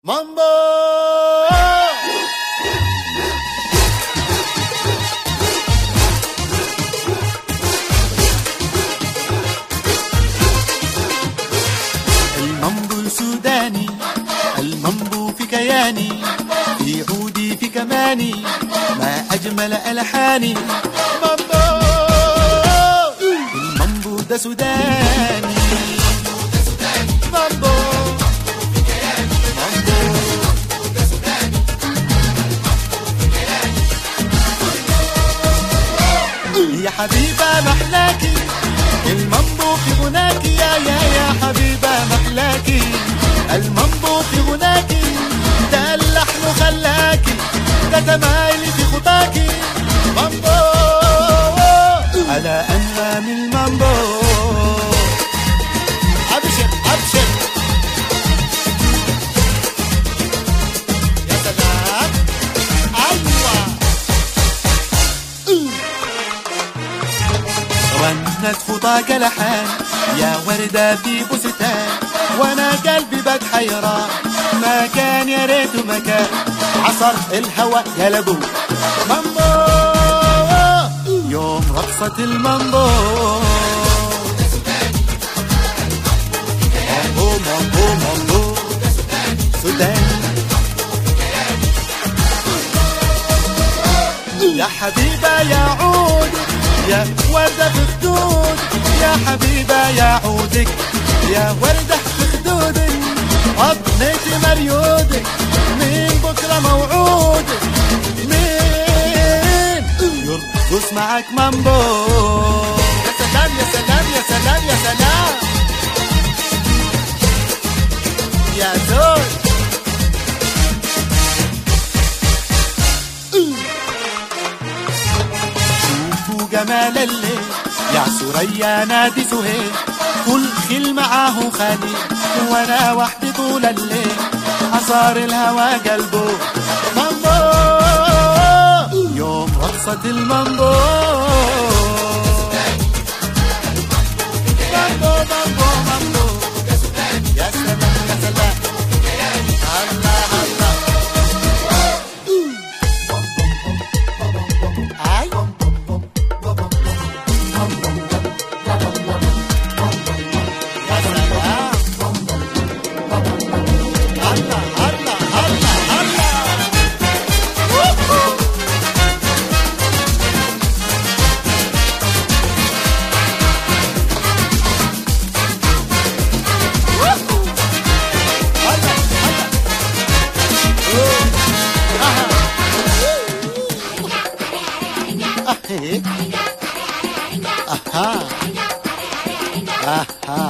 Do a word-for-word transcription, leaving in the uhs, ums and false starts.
مامبو. المامبو السوداني، المامبو في كياني، في عودي في كماني، ما أجمل ألحاني. مامبو المامبو ده سوداني، مامبو يا حبيبة محلاكي، المامبو في غناكي، يا يا يا حبيبة محلاكي، المامبو في غناكي، ده اللحن خلاكي، ده تمايلي في خطاكي. مامبو على أنغام المامبو. أبشر أبشر يا سلام. أيوة رنت خطاك لحان يا وردة في بستان، وانا قلبي بات حيران، ما كان يا ريته مكان، عصر الهوى يا لبو. مامبو يوم رقصة المامبو، مامبو مامبو مامبو سوداني. يا حبيبة يا عود يا وردة في خدود، يا حبيبة يا عودك، يا وردة في خدودك، عطنيتي مريودك، مين بكرة موعودك، مين يرقص معك مامبو. يا سلام يا سلام يا سلام يا سلام يا زول. جمال الليل يا سوريا نادي سهيل، كل خيل معاه خليل، وانا وحدي طول الليل، عصار الهوى قلبه. مامبو يوم رقصة المامبو، مامبو مامبو مامبو يا سلام يا سلام. الله الله اي Aha. Aha.